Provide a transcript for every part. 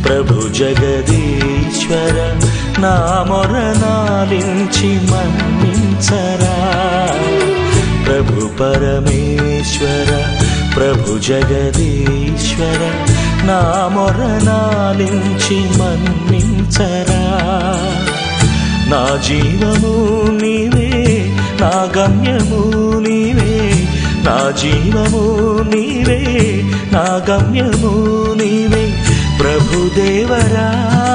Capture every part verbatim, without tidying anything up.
ప్రభు జగదీశ్వర నా మొరనాలించి మన్నించరా ప్రభు పరమేశ్వర ప్రభు జగదీశ్వర నా మొరనాలించి మన్నించరా నా జీవము నీవే నా గమ్యము నీవే నా జీవము నీవే నా గమ్యము నీవే ప్రభుదేవరా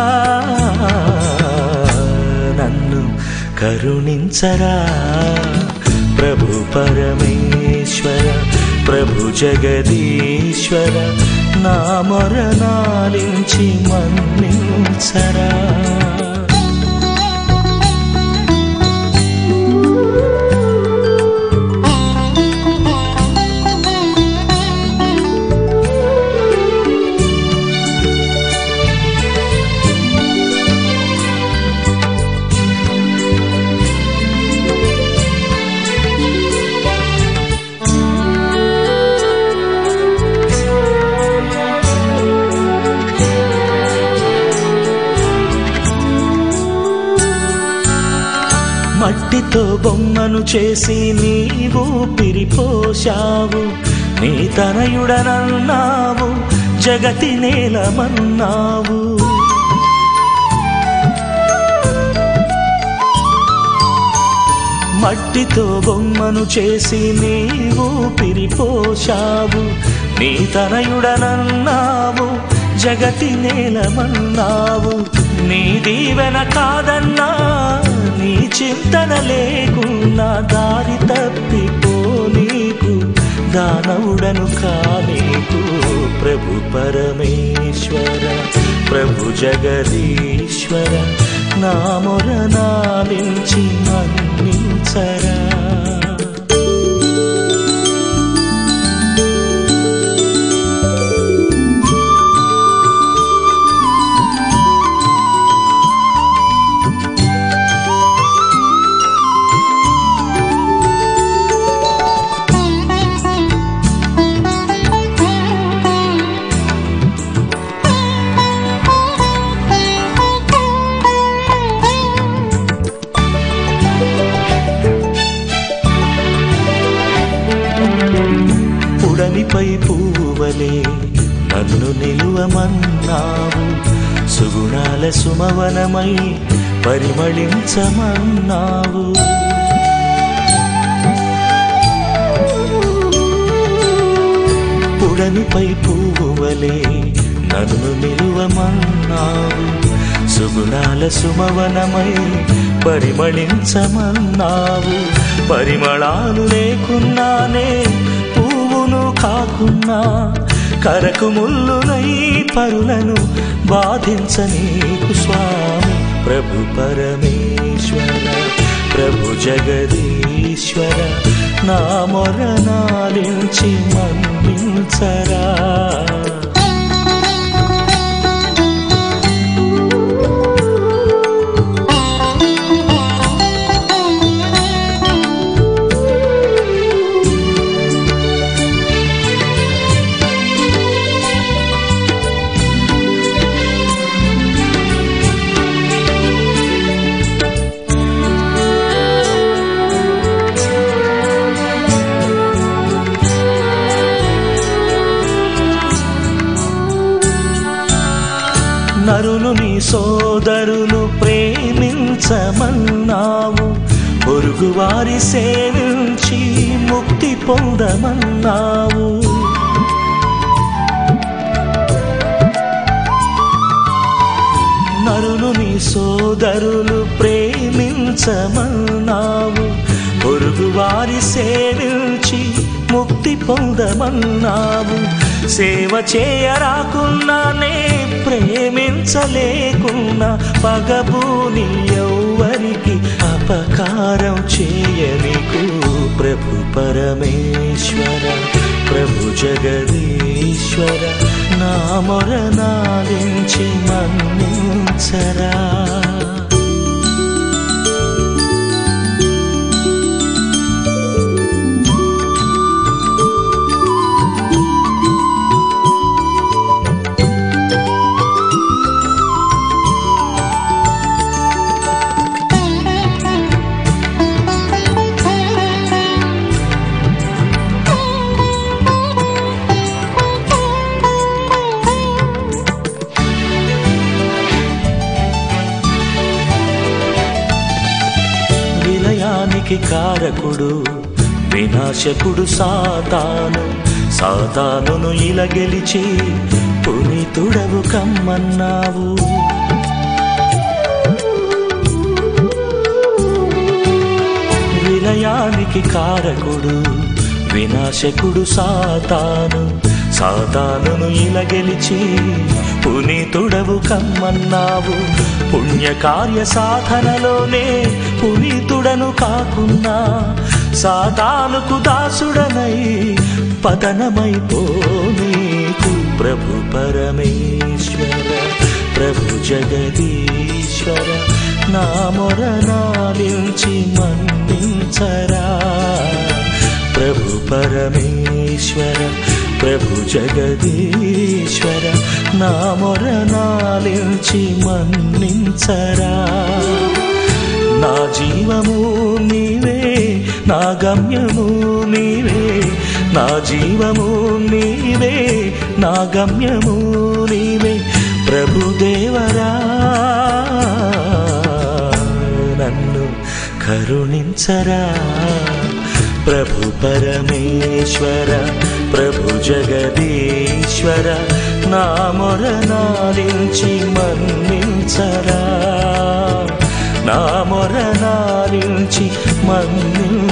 నన్ను కరుణించరా ప్రభు పరమేశ్వర ప్రభు జగదీశ్వర నా మొరనాలించి మన్నించరా మట్టితో బొమ్మను చేసి నీవు పిరిపోశావు నీ తనయుడనన్నావు జగతి నేలమన్నావు మట్టితో బొమ్మను చేసి నీవు పిరిపోశావు నీ తనయుడనన్నావు జగతి నేలమన్నావు నీ దీవెన కాదన్నా నీ చింతన లేకున్నా దారి తప్పిపోనీకు దానవుడను కానీకు ప్రభు పరమేశ్వర ప్రభు జగదీశ్వర నా మొరనాలించి మన్నించరా పుడమిపై పూవలే నన్ను నిలువమన్నావు సుగుణాల సుమవనమై పరిమళించమన్నావు పుడమిపై పూవలే నన్ను నిలువమన్నావు సుగుణాల సుమవనమై పరిమళించమన్నావు పరిమళాలు లేకున్నానే పువ్వును కాకున్నా కరకు ముల్లునై పరులను బాధించనీకు స్వామి ప్రభు పరమేశ్వర ప్రభు జగదీశ్వర నా మొరనాలించి మన్నించరా నరులు నీ సోదరులు ప్రేమించమన్నావు పొరుగువారి సేవించి ముక్తి పొందమన్నావు నరులు నీ సోదరులు ప్రేమించమన్నావు పొరుగువారి సేవించి ముక్తి పొందమన్నావు సేవ చేయరాకున్నానే ప్రేమించలేకున్నా పగబూని ఎవ్వరికి అపకారం చేయనికు ప్రభు పరమేశ్వర ప్రభు జగదీశ్వర నా మొరనాలించి మన్నించరా విలయానికి కారకుడు వినాశకుడు సాతాను, సాతానును ఇలా గెలిచి పునీతుడవు కమ్మన్నావు. విలయానికి కారకుడు వినాశకుడు సాతాను, సాతానును ఇలా గెలిచి పునీతుడవు కమ్మన్నావు. పుణ్యకార్య సాధనలోనే పునీతుడను కాకున్నా సాతానుకు దాసుడనై పతనమైపోనీకు. ప్రభు పరమేశ్వర ప్రభు జగదీశ్వర నా మొరనాలించి మన్నించరా. ప్రభు పరమేశ్వర ప్రభు జగదీశ్వర నా మొరనాలించి మన్నించరా. నా జీవము నీవే నా గమ్యము నీవే, నా జీవము నీవే నా గమ్యము నీవే. ప్రభుదేవరా నన్ను కరుణించరా. ప్రభు పరమేశ్వర ప్రభు జగదీశ్వర నా మొరనాలించి మన్నించరా, నా మొరనాలించి మన్నించరా.